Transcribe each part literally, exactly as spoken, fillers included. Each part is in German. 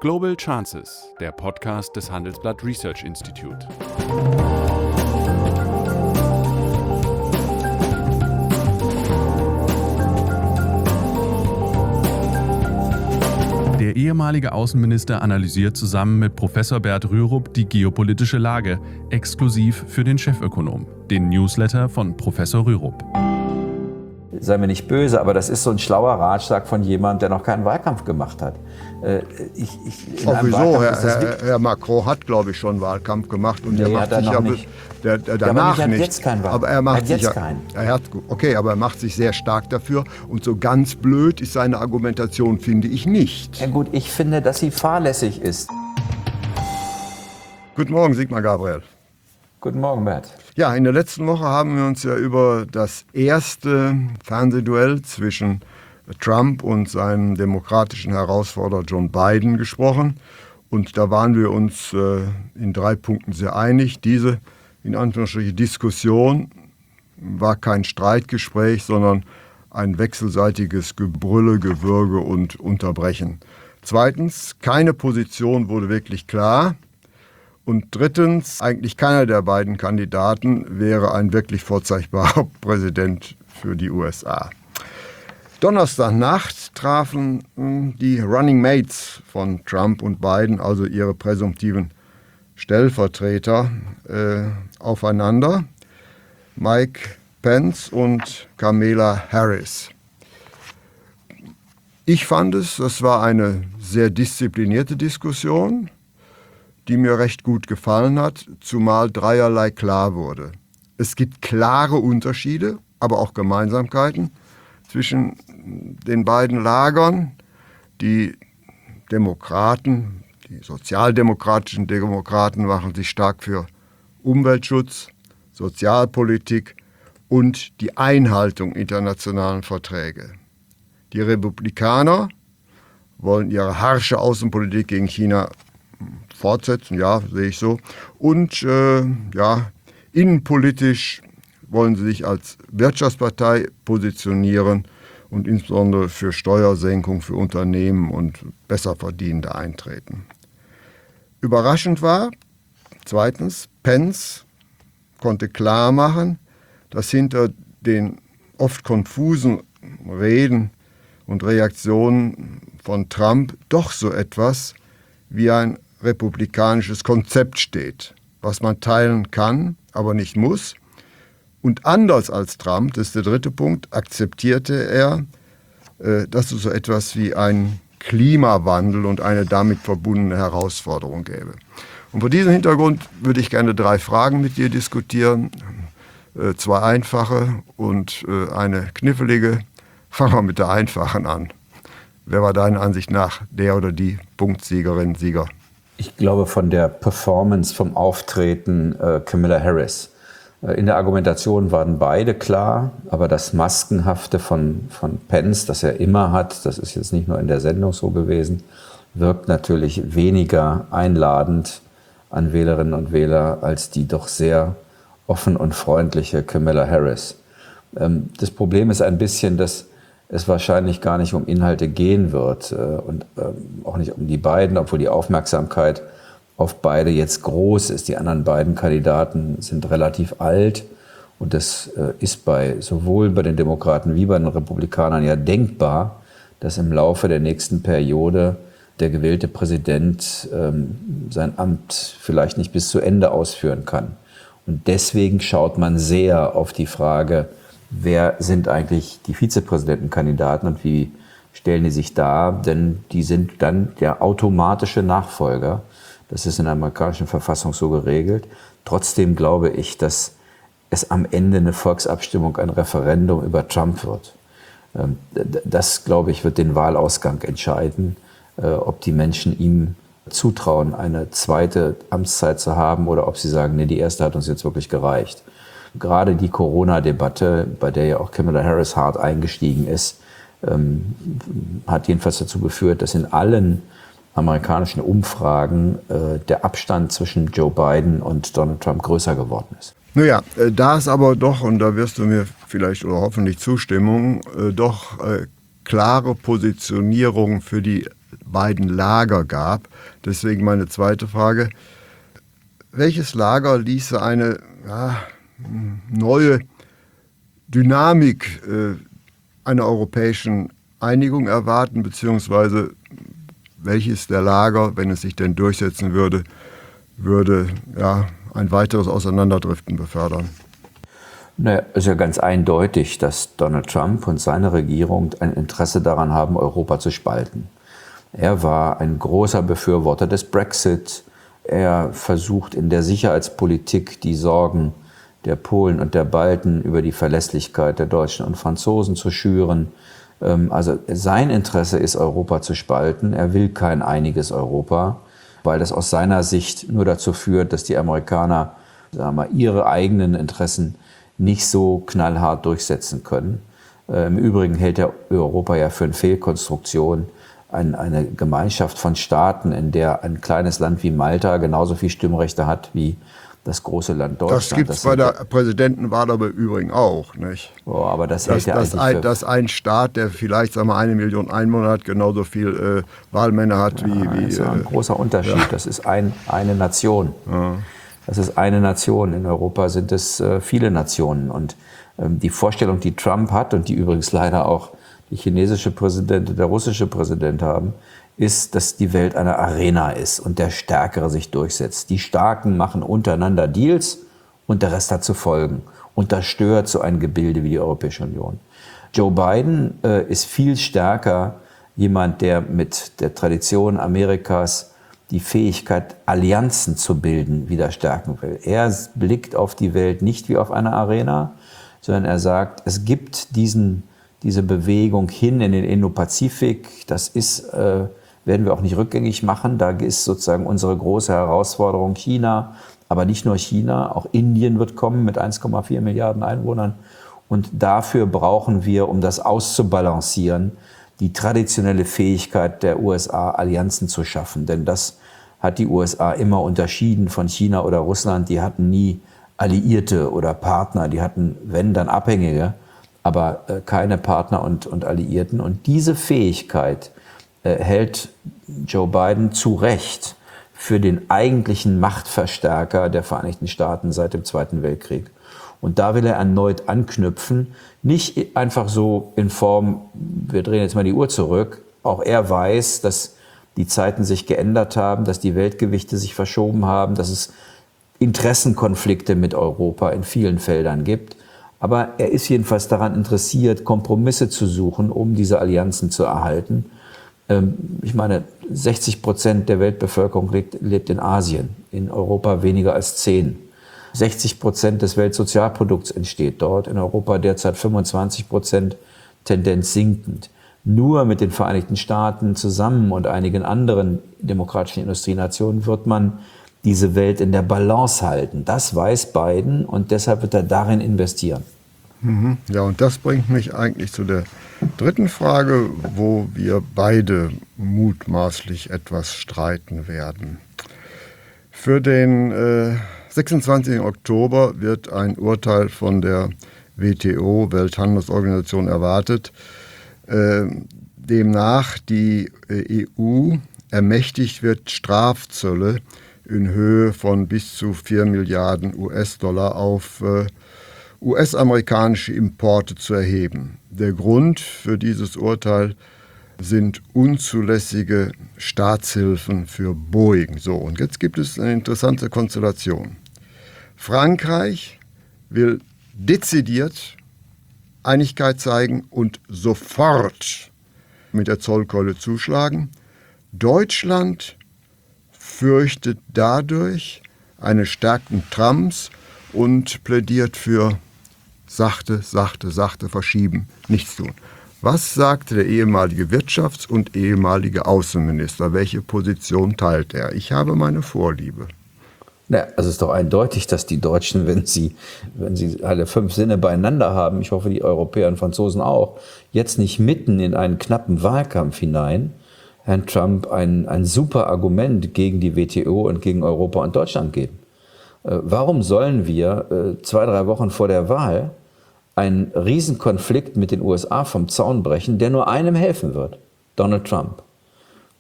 Global Chances, der Podcast des Handelsblatt Research Institute. Der ehemalige Außenminister analysiert zusammen mit Professor Bert Rürup die geopolitische Lage, exklusiv für den Chefökonom, den Newsletter von Professor Rürup. Sei mir nicht böse, aber das ist so ein schlauer Ratschlag von jemandem, der noch keinen Wahlkampf gemacht hat. Ich, ich, Auch wieso? Herr, Herr, Herr Macron hat, glaube ich, schon Wahlkampf gemacht. Und nee, der macht sich ja nicht. Der, der danach ja, aber nicht. Jetzt keinen Wahlkampf. Aber er macht hat sich jetzt ja, keinen. Er hat, okay, aber er macht sich sehr stark dafür. Und so ganz blöd ist seine Argumentation, finde ich nicht. Ja gut, ich finde, dass sie fahrlässig ist. Guten Morgen, Sigmar Gabriel. Guten Morgen, Bert. Ja, in der letzten Woche haben wir uns ja über das erste Fernsehduell zwischen Trump und seinem demokratischen Herausforderer John Biden gesprochen. Und da waren wir uns äh, in drei Punkten sehr einig. Diese, in Anführungsstrichen, Diskussion war kein Streitgespräch, sondern ein wechselseitiges Gebrülle, Gewürge und Unterbrechen. Zweitens, keine Position wurde wirklich klar. Und drittens, eigentlich keiner der beiden Kandidaten wäre ein wirklich vorzeigbarer Präsident für die U S A. Donnerstagnacht trafen die Running Mates von Trump und Biden, also ihre präsumptiven Stellvertreter, äh, aufeinander. Mike Pence und Kamala Harris. Ich fand es, das war eine sehr disziplinierte Diskussion, die mir recht gut gefallen hat, zumal dreierlei klar wurde. Es gibt klare Unterschiede, aber auch Gemeinsamkeiten zwischen den beiden Lagern. Die Demokraten, die sozialdemokratischen Demokraten machen sich stark für Umweltschutz, Sozialpolitik und die Einhaltung internationaler Verträge. Die Republikaner wollen ihre harsche Außenpolitik gegen China fortsetzen, ja, sehe ich so. Und äh, ja, innenpolitisch wollen sie sich als Wirtschaftspartei positionieren und insbesondere für Steuersenkung für Unternehmen und Besserverdienende eintreten. Überraschend war, zweitens, Pence konnte klar machen, dass hinter den oft konfusen Reden und Reaktionen von Trump doch so etwas wie ein republikanisches Konzept steht, was man teilen kann, aber nicht muss. Und anders als Trump, das ist der dritte Punkt, akzeptierte er, dass es so etwas wie einen Klimawandel und eine damit verbundene Herausforderung gäbe. Und vor diesem Hintergrund würde ich gerne drei Fragen mit dir diskutieren. Zwei einfache und eine knifflige. Fangen wir mit der einfachen an. Wer war deiner Ansicht nach der oder die Punktsiegerin, Sieger? Ich glaube von der Performance, vom Auftreten äh, Kamala Harris. Äh, in der Argumentation waren beide klar, aber das Maskenhafte von, von Pence, das er immer hat, das ist jetzt nicht nur in der Sendung so gewesen, wirkt natürlich weniger einladend an Wählerinnen und Wähler als die doch sehr offen und freundliche Kamala Harris. Ähm, das Problem ist ein bisschen, dass es wahrscheinlich gar nicht um Inhalte gehen wird äh, und ähm, auch nicht um die beiden, obwohl die Aufmerksamkeit auf beide jetzt groß ist. Die anderen beiden Kandidaten sind relativ alt und das äh, ist bei sowohl bei den Demokraten wie bei den Republikanern ja denkbar, dass im Laufe der nächsten Periode der gewählte Präsident ähm, sein Amt vielleicht nicht bis zu Ende ausführen kann. Und deswegen schaut man sehr auf die Frage, wer sind eigentlich die Vizepräsidentenkandidaten und wie stellen die sich dar? Denn die sind dann der automatische Nachfolger. Das ist in der amerikanischen Verfassung so geregelt. Trotzdem glaube ich, dass es am Ende eine Volksabstimmung, ein Referendum über Trump wird. Das, glaube ich, wird den Wahlausgang entscheiden, ob die Menschen ihm zutrauen, eine zweite Amtszeit zu haben oder ob sie sagen, nee, die erste hat uns jetzt wirklich gereicht. Gerade die Corona-Debatte, bei der ja auch Kamala Harris hart eingestiegen ist, ähm, hat jedenfalls dazu geführt, dass in allen amerikanischen Umfragen äh, der Abstand zwischen Joe Biden und Donald Trump größer geworden ist. Naja, äh, da ist aber doch, und da wirst du mir vielleicht oder hoffentlich Zustimmung, äh, doch äh, klare Positionierung für die beiden Lager gab. Deswegen meine zweite Frage. Welches Lager ließe eine ja, neue Dynamik äh, einer europäischen Einigung erwarten, beziehungsweise welches der Lager, wenn es sich denn durchsetzen würde, würde ja, ein weiteres Auseinanderdriften befördern? Naja, es ist ja ganz eindeutig, dass Donald Trump und seine Regierung ein Interesse daran haben, Europa zu spalten. Er war ein großer Befürworter des Brexit. Er versucht in der Sicherheitspolitik die Sorgen der Polen und der Balten über die Verlässlichkeit der Deutschen und Franzosen zu schüren. Also sein Interesse ist, Europa zu spalten. Er will kein einiges Europa, weil das aus seiner Sicht nur dazu führt, dass die Amerikaner, sagen wir, ihre eigenen Interessen nicht so knallhart durchsetzen können. Im Übrigen hält er Europa ja für eine Fehlkonstruktion. Ein, eine Gemeinschaft von Staaten, in der ein kleines Land wie Malta genauso viel Stimmrechte hat wie das große Land Deutschland. Das gibt es bei der Präsidentenwahl aber übrigens auch, nicht? Oh, aber das dass, hält er dass, eigentlich ein, für dass ein Staat, der vielleicht sagen wir, eine Million Einwohner hat, genauso viel äh, Wahlmänner hat wie... Ja, wie das ist ein äh, großer Unterschied. Ja. Das ist ein, eine Nation. Ja. Das ist eine Nation. In Europa sind es äh, viele Nationen. Und ähm, die Vorstellung, die Trump hat und die übrigens leider auch die chinesische Präsident und der russische Präsident haben, ist, dass die Welt eine Arena ist und der Stärkere sich durchsetzt. Die Starken machen untereinander Deals und der Rest hat zu folgen. Und das stört so ein Gebilde wie die Europäische Union. Joe Biden äh, ist viel stärker jemand, der mit der Tradition Amerikas die Fähigkeit, Allianzen zu bilden, wieder stärken will. Er blickt auf die Welt nicht wie auf eine Arena, sondern er sagt, es gibt diesen, diese Bewegung hin in den Indo-Pazifik. Das ist, äh, werden wir auch nicht rückgängig machen. Da ist sozusagen unsere große Herausforderung China, aber nicht nur China, auch Indien wird kommen mit eins Komma vier Milliarden Einwohnern. Und dafür brauchen wir, um das auszubalancieren, die traditionelle Fähigkeit der U S A, Allianzen zu schaffen. Denn das hat die U S A immer unterschieden von China oder Russland. Die hatten nie Alliierte oder Partner. Die hatten, wenn, dann Abhängige, aber äh, keine Partner und, und Alliierten. Und diese Fähigkeit äh, hält Joe Biden zu Recht für den eigentlichen Machtverstärker der Vereinigten Staaten seit dem Zweiten Weltkrieg. Und da will er erneut anknüpfen, nicht einfach so in Form, wir drehen jetzt mal die Uhr zurück. Auch er weiß, dass die Zeiten sich geändert haben, dass die Weltgewichte sich verschoben haben, dass es Interessenkonflikte mit Europa in vielen Feldern gibt. Aber er ist jedenfalls daran interessiert, Kompromisse zu suchen, um diese Allianzen zu erhalten. Ich meine, sechzig Prozent der Weltbevölkerung lebt, lebt in Asien, in Europa weniger als zehn. sechzig Prozent des Weltsozialprodukts entsteht dort, in Europa derzeit fünfundzwanzig Prozent, Tendenz sinkend. Nur mit den Vereinigten Staaten zusammen und einigen anderen demokratischen Industrienationen wird man diese Welt in der Balance halten. Das weiß Biden und deshalb wird er darin investieren. Mhm. Ja, und das bringt mich eigentlich zu der dritten Frage, wo wir beide mutmaßlich etwas streiten werden. Für den äh, sechsundzwanzigsten Oktober wird ein Urteil von der W T O, Welthandelsorganisation, erwartet, äh, demnach die äh, E U ermächtigt wird, Strafzölle in Höhe von bis zu vier Milliarden U S-Dollar auf äh, U S-amerikanische Importe zu erheben. Der Grund für dieses Urteil sind unzulässige Staatshilfen für Boeing. So, und jetzt gibt es eine interessante Konstellation. Frankreich will dezidiert Einigkeit zeigen und sofort mit der Zollkeule zuschlagen. Deutschland fürchtet dadurch eine Stärkung Trumps und plädiert für sachte, sachte, sachte verschieben, nichts tun. Was sagt der ehemalige Wirtschafts- und ehemalige Außenminister? Welche Position teilt er? Ich habe meine Vorliebe. Ja, also es ist doch eindeutig, dass die Deutschen, wenn sie, wenn sie alle fünf Sinne beieinander haben, ich hoffe die Europäer und Franzosen auch, jetzt nicht mitten in einen knappen Wahlkampf hinein Herrn Trump ein, ein super Argument gegen die W T O und gegen Europa und Deutschland geben. Äh, warum sollen wir äh, zwei, drei Wochen vor der Wahl einen Riesenkonflikt mit den U S A vom Zaun brechen, der nur einem helfen wird, Donald Trump?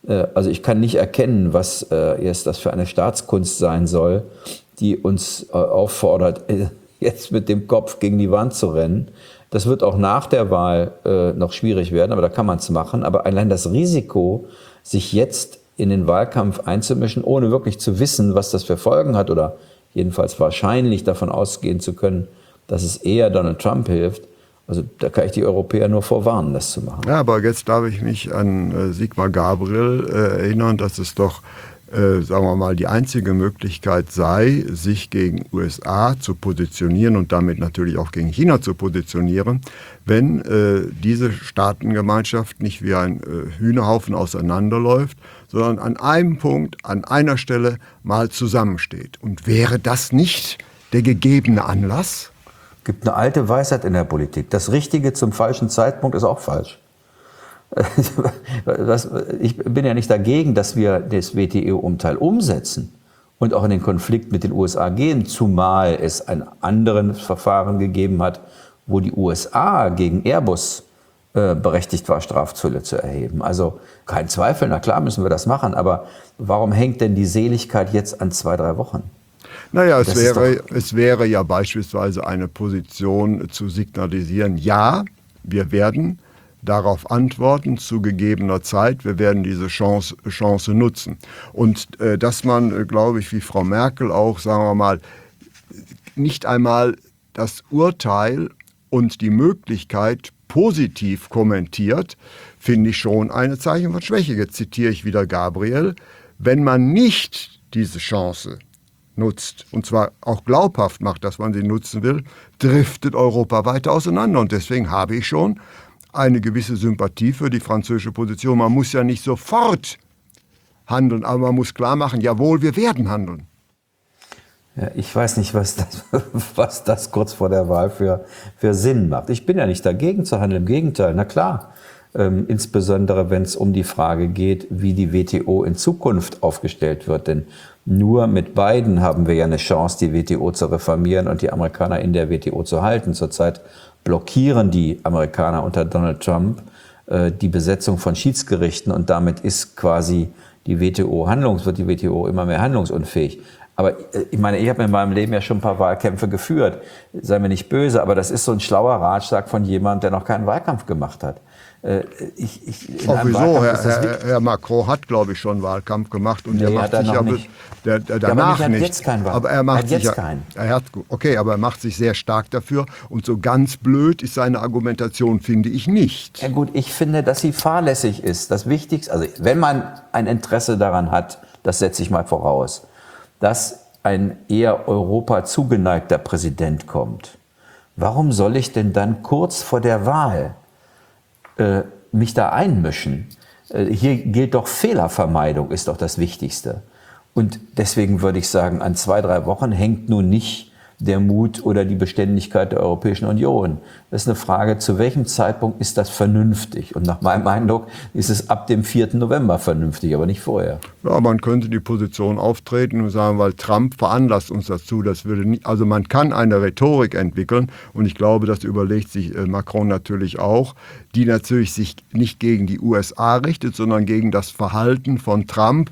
Also ich kann nicht erkennen, was jetzt das für eine Staatskunst sein soll, die uns auffordert, jetzt mit dem Kopf gegen die Wand zu rennen. Das wird auch nach der Wahl noch schwierig werden, aber da kann man es machen. Aber allein das Risiko, sich jetzt in den Wahlkampf einzumischen, ohne wirklich zu wissen, was das für Folgen hat oder jedenfalls wahrscheinlich davon ausgehen zu können, dass es eher Donald Trump hilft, also da kann ich die Europäer nur vorwarnen, das zu machen. Ja, aber jetzt darf ich mich an äh, Sigmar Gabriel äh, erinnern, dass es doch, äh, sagen wir mal, die einzige Möglichkeit sei, sich gegen U S A zu positionieren und damit natürlich auch gegen China zu positionieren, wenn äh, diese Staatengemeinschaft nicht wie ein äh, Hühnerhaufen auseinanderläuft, sondern an einem Punkt, an einer Stelle mal zusammensteht. Und wäre das nicht der gegebene Anlass? Es gibt eine alte Weisheit in der Politik. Das Richtige zum falschen Zeitpunkt ist auch falsch. Ich bin ja nicht dagegen, dass wir das W T O-Urteil umsetzen und auch in den Konflikt mit den U S A gehen, zumal es ein anderes Verfahren gegeben hat, wo die U S A gegen Airbus äh, berechtigt war, Strafzölle zu erheben. Also kein Zweifel, na klar müssen wir das machen, aber warum hängt denn die Seligkeit jetzt an zwei, drei Wochen? Naja, es wäre, es wäre ja beispielsweise eine Position zu signalisieren, ja, wir werden darauf antworten zu gegebener Zeit, wir werden diese Chance, Chance nutzen. Und äh, dass man, äh, glaube ich, wie Frau Merkel auch, sagen wir mal, nicht einmal das Urteil und die Möglichkeit positiv kommentiert, finde ich schon ein Zeichen von Schwäche. Jetzt zitiere ich wieder Gabriel. Wenn man nicht diese Chance nutzt, und zwar auch glaubhaft macht, dass man sie nutzen will, driftet Europa weiter auseinander. Und deswegen habe ich schon eine gewisse Sympathie für die französische Position. Man muss ja nicht sofort handeln, aber man muss klar machen, jawohl, wir werden handeln. Ja, ich weiß nicht, was das, was das kurz vor der Wahl für, für Sinn macht. Ich bin ja nicht dagegen zu handeln, im Gegenteil, na klar. Ähm, insbesondere wenn es um die Frage geht, wie die W T O in Zukunft aufgestellt wird. Denn nur mit beiden haben wir ja eine Chance, die W T O zu reformieren und die Amerikaner in der W T O zu halten. Zurzeit blockieren die Amerikaner unter Donald Trump äh, die Besetzung von Schiedsgerichten und damit ist quasi die W T O handlungs, wird die W T O immer mehr handlungsunfähig. Aber ich meine, ich habe in meinem Leben ja schon ein paar Wahlkämpfe geführt. Sei mir nicht böse, aber das ist so ein schlauer Ratschlag von jemandem, der noch keinen Wahlkampf gemacht hat. Ich, ich, Auch wieso? Herr, Herr, Herr Macron hat, glaube ich, schon Wahlkampf gemacht. Und nee, der macht sich ja nicht. Der, der danach ja, aber nicht. Jetzt keinen Wahlkampf. Aber er macht hat sich jetzt ja, keinen. Er hat, okay, aber er macht sich sehr stark dafür. Und so ganz blöd ist seine Argumentation, finde ich nicht. Ja gut, ich finde, dass sie fahrlässig ist. Das Wichtigste, also wenn man ein Interesse daran hat, das setze ich mal voraus, dass ein eher Europa zugeneigter Präsident kommt. Warum soll ich denn dann kurz vor der Wahl äh, mich da einmischen? Äh, hier gilt doch Fehlervermeidung, ist doch das Wichtigste. Und deswegen würde ich sagen, an zwei, drei Wochen hängt nun nicht der Mut oder die Beständigkeit der Europäischen Union. Das ist eine Frage, zu welchem Zeitpunkt ist das vernünftig? Und nach meinem Eindruck ist es ab dem vierten November vernünftig, aber nicht vorher. Ja, man könnte die Position auftreten und sagen, weil Trump veranlasst uns dazu, das würde nicht, also man kann eine Rhetorik entwickeln und ich glaube, das überlegt sich Macron natürlich auch, die natürlich sich nicht gegen die U S A richtet, sondern gegen das Verhalten von Trump,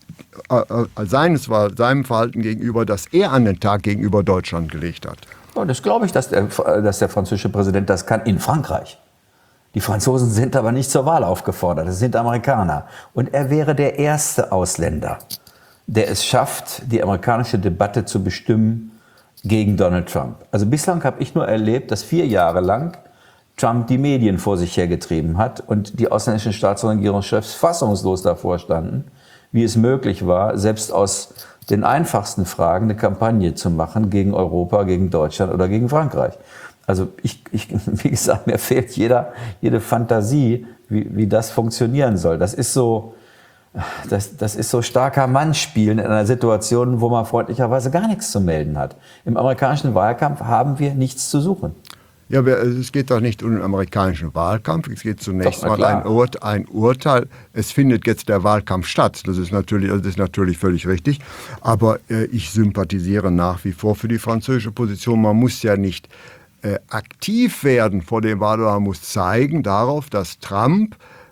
Seines, seinem Verhalten gegenüber, das er an den Tag gegenüber Deutschland gelegt hat. Ja, das glaube ich, dass der, dass der französische Präsident das kann in Frankreich. Die Franzosen sind aber nicht zur Wahl aufgefordert, das sind Amerikaner. Und er wäre der erste Ausländer, der es schafft, die amerikanische Debatte zu bestimmen gegen Donald Trump. Also bislang habe ich nur erlebt, dass vier Jahre lang Trump die Medien vor sich hergetrieben hat und die ausländischen Staats- und Regierungschefs fassungslos davor standen, wie es möglich war, selbst aus den einfachsten Fragen eine Kampagne zu machen gegen Europa, gegen Deutschland oder gegen Frankreich. Also ich, ich wie gesagt, mir fehlt jeder, jede Fantasie, wie, wie das funktionieren soll. Das ist so, das, das ist so starker Mann spielen in einer Situation, wo man freundlicherweise gar nichts zu melden hat. Im amerikanischen Wahlkampf haben wir nichts zu suchen. Ja, es geht doch nicht um den amerikanischen Wahlkampf. Es geht zunächst doch, mal ein, Ur ein Urteil. Es findet jetzt der Wahlkampf statt. Das ist natürlich, das ist natürlich völlig richtig. Aber äh, ich sympathisiere nach wie vor für die französische Position. Man muss ja nicht äh, aktiv werden vor dem Wahl. Man muss zeigen darauf, dass Trump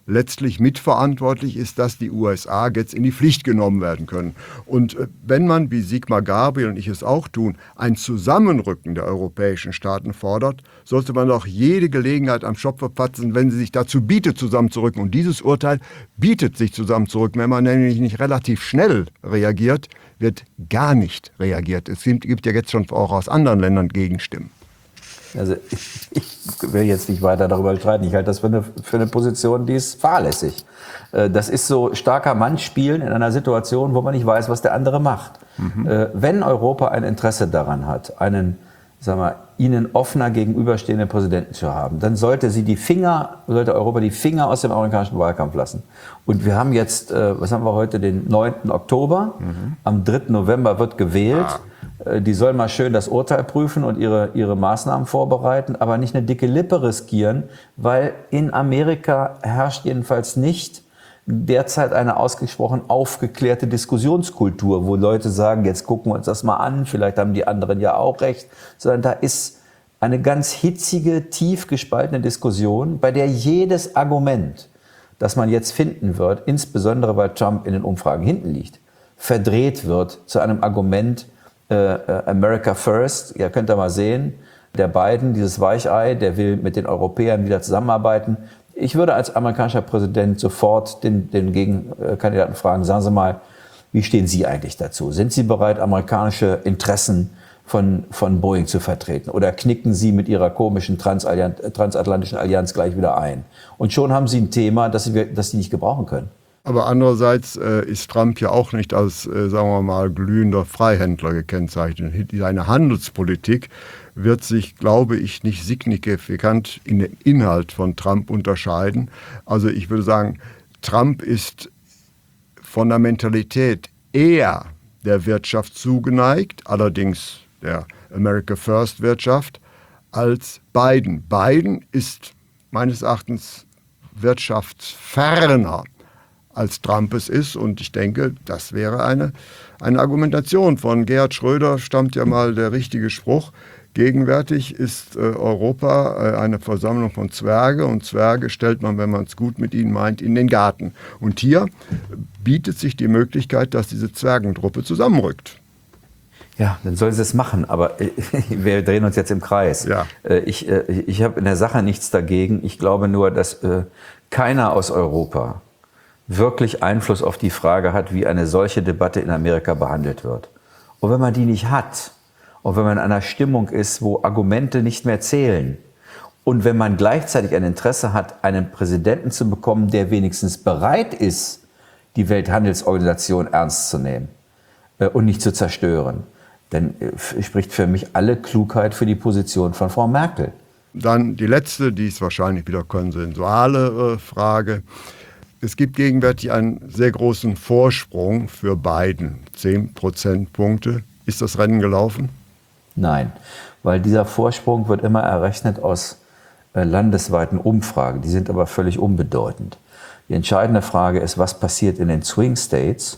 letztlich mitverantwortlich ist, dass die U S A jetzt in die Pflicht genommen werden können. Und wenn man, wie Sigmar Gabriel und ich es auch tun, ein Zusammenrücken der europäischen Staaten fordert, sollte man auch jede Gelegenheit am Schopf verpatzen, wenn sie sich dazu bietet, zusammenzurücken. Und dieses Urteil bietet sich zusammenzurücken. Wenn man nämlich nicht relativ schnell reagiert, wird gar nicht reagiert. Es gibt ja jetzt schon auch aus anderen Ländern Gegenstimmen. Also ich, ich will jetzt nicht weiter darüber streiten. Ich halte das für eine, für eine Position, die ist fahrlässig. Das ist so starker Mann spielen in einer Situation, wo man nicht weiß, was der andere macht. Mhm. Wenn Europa ein Interesse daran hat, einen, sagen wir, ihnen offener gegenüberstehenden Präsidenten zu haben, dann sollte sie die Finger, sollte Europa die Finger aus dem amerikanischen Wahlkampf lassen. Und wir haben jetzt, was haben wir heute, den neunten Oktober. Mhm. Am dritten November wird gewählt. Ah. Die sollen mal schön das Urteil prüfen und ihre, ihre Maßnahmen vorbereiten, aber nicht eine dicke Lippe riskieren, weil in Amerika herrscht jedenfalls nicht derzeit eine ausgesprochen aufgeklärte Diskussionskultur, wo Leute sagen, jetzt gucken wir uns das mal an, vielleicht haben die anderen ja auch recht, sondern da ist eine ganz hitzige, tief gespaltene Diskussion, bei der jedes Argument, das man jetzt finden wird, insbesondere weil Trump in den Umfragen hinten liegt, verdreht wird zu einem Argument, äh, America First. Ihr könnt da mal sehen, der Biden, dieses Weichei, der will mit den Europäern wieder zusammenarbeiten. Ich würde als amerikanischer Präsident sofort den, den Gegenkandidaten fragen, sagen Sie mal, wie stehen Sie eigentlich dazu? Sind Sie bereit, amerikanische Interessen von, von Boeing zu vertreten? Oder knicken Sie mit Ihrer komischen transatlantischen Allianz gleich wieder ein? Und schon haben Sie ein Thema, das Sie, das Sie nicht gebrauchen können. Aber andererseits äh, ist Trump ja auch nicht als, äh, sagen wir mal, glühender Freihändler gekennzeichnet. Seine Handelspolitik wird sich, glaube ich, nicht signifikant in dem Inhalt von Trump unterscheiden. Also ich würde sagen, Trump ist von der Mentalität eher der Wirtschaft zugeneigt, allerdings der America First Wirtschaft, als Biden. Biden ist meines Erachtens wirtschaftsferner, als Trump es ist. Und ich denke, das wäre eine, eine Argumentation. Von Gerhard Schröder stammt ja mal der richtige Spruch: Gegenwärtig ist äh, Europa äh, eine Versammlung von Zwerge, und Zwerge stellt man, wenn man es gut mit ihnen meint, in den Garten. Und hier bietet sich die Möglichkeit, dass diese Zwergentruppe zusammenrückt. Ja, dann sollen sie es machen, aber äh, wir drehen uns jetzt im Kreis. Ja. Äh, ich äh, ich habe in der Sache nichts dagegen. Ich glaube nur, dass äh, keiner aus Europa wirklich Einfluss auf die Frage hat, wie eine solche Debatte in Amerika behandelt wird. Und wenn man die nicht hat, und wenn man in einer Stimmung ist, wo Argumente nicht mehr zählen, und wenn man gleichzeitig ein Interesse hat, einen Präsidenten zu bekommen, der wenigstens bereit ist, die Welthandelsorganisation ernst zu nehmen äh, und nicht zu zerstören, dann äh, spricht für mich alle Klugheit für die Position von Frau Merkel. Dann die letzte, die ist wahrscheinlich wieder konsensuale äh, Frage. Es gibt gegenwärtig einen sehr großen Vorsprung für Biden, zehn Prozentpunkte. Ist das Rennen gelaufen? Nein, weil dieser Vorsprung wird immer errechnet aus äh, landesweiten Umfragen. Die sind aber völlig unbedeutend. Die entscheidende Frage ist, was passiert in den Swing States,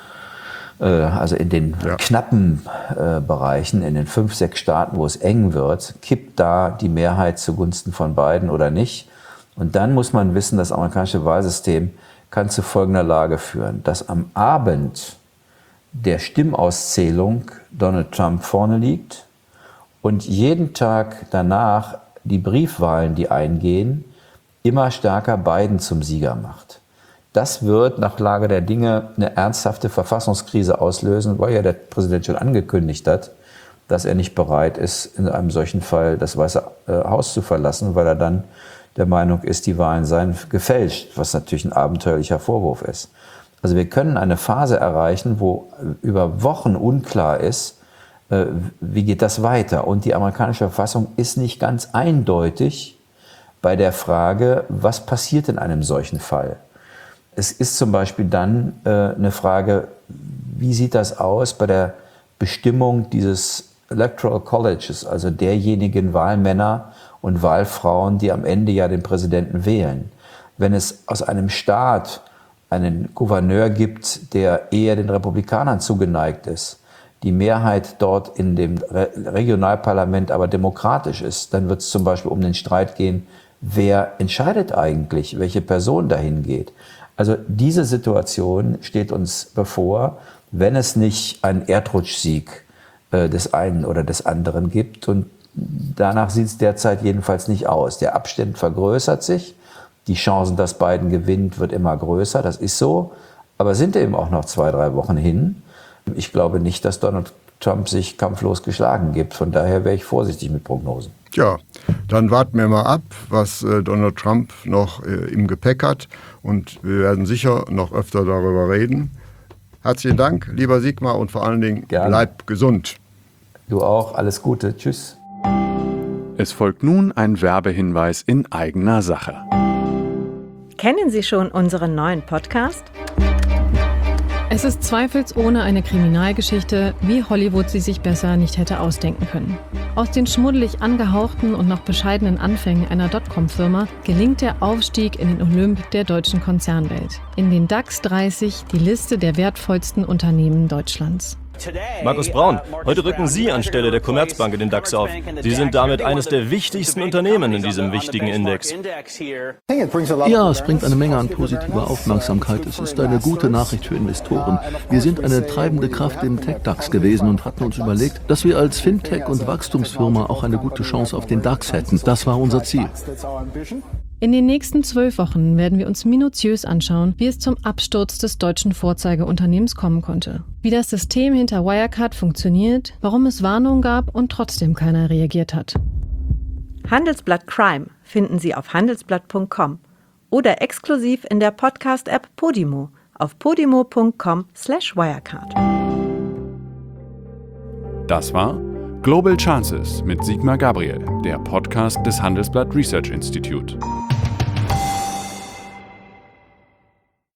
äh, also in den ja. knappen äh, Bereichen, in den fünf, sechs Staaten, wo es eng wird. Kippt da die Mehrheit zugunsten von Biden oder nicht? Und dann muss man wissen, das amerikanische Wahlsystem kann zu folgender Lage führen, dass am Abend der Stimmauszählung Donald Trump vorne liegt und jeden Tag danach die Briefwahlen, die eingehen, immer stärker Biden zum Sieger macht. Das wird nach Lage der Dinge eine ernsthafte Verfassungskrise auslösen, weil ja der Präsident schon angekündigt hat, dass er nicht bereit ist, in einem solchen Fall das Weiße Haus zu verlassen, weil er dann der Meinung ist, die Wahlen seien gefälscht, was natürlich ein abenteuerlicher Vorwurf ist. Also wir können eine Phase erreichen, wo über Wochen unklar ist, äh, wie geht das weiter. Und die amerikanische Verfassung ist nicht ganz eindeutig bei der Frage, was passiert in einem solchen Fall. Es ist zum Beispiel dann äh, eine Frage, wie sieht das aus bei der Bestimmung dieses Electoral Colleges, also derjenigen Wahlmänner und Wahlfrauen, die am Ende ja den Präsidenten wählen. Wenn es aus einem Staat einen Gouverneur gibt, der eher den Republikanern zugeneigt ist, die Mehrheit dort in dem Re- Regionalparlament aber demokratisch ist, dann wird es zum Beispiel um den Streit gehen, wer entscheidet eigentlich, welche Person dahin geht? Also diese Situation steht uns bevor, wenn es nicht einen Erdrutschsieg äh, des einen oder des anderen gibt. Und danach sieht es derzeit jedenfalls nicht aus. Der Abstand vergrößert sich. Die Chancen, dass Biden gewinnt, wird immer größer. Das ist so. Aber es sind eben auch noch zwei, drei Wochen hin. Ich glaube nicht, dass Donald Trump sich kampflos geschlagen gibt. Von daher wäre ich vorsichtig mit Prognosen. Ja, dann warten wir mal ab, was äh, Donald Trump noch äh, im Gepäck hat. Und wir werden sicher noch öfter darüber reden. Herzlichen Dank, lieber Sigmar, und vor allen Dingen Gerne. Bleib gesund. Du auch. Alles Gute. Tschüss. Es folgt nun ein Werbehinweis in eigener Sache. Kennen Sie schon unseren neuen Podcast? Es ist zweifelsohne eine Kriminalgeschichte, wie Hollywood sie sich besser nicht hätte ausdenken können. Aus den schmuddelig angehauchten und noch bescheidenen Anfängen einer Dotcom-Firma gelingt der Aufstieg in den Olymp der deutschen Konzernwelt. In den DAX dreißig die Liste der wertvollsten Unternehmen Deutschlands. Markus Braun, heute rücken Sie anstelle der Commerzbank in den DAX auf. Sie sind damit eines der wichtigsten Unternehmen in diesem wichtigen Index. Ja, es bringt eine Menge an positiver Aufmerksamkeit. Es ist eine gute Nachricht für Investoren. Wir sind eine treibende Kraft im Tech-DAX gewesen und hatten uns überlegt, dass wir als Fintech- und Wachstumsfirma auch eine gute Chance auf den DAX hätten. Das war unser Ziel. In den nächsten zwölf Wochen werden wir uns minutiös anschauen, wie es zum Absturz des deutschen Vorzeigeunternehmens kommen konnte. Wie das System hinter Wirecard funktioniert, warum es Warnungen gab und trotzdem keiner reagiert hat. Handelsblatt Crime finden Sie auf handelsblatt punkt com oder exklusiv in der Podcast-App Podimo auf podimo punkt com slash wirecard. Das war Global Chances mit Sigmar Gabriel, der Podcast des Handelsblatt Research Institute.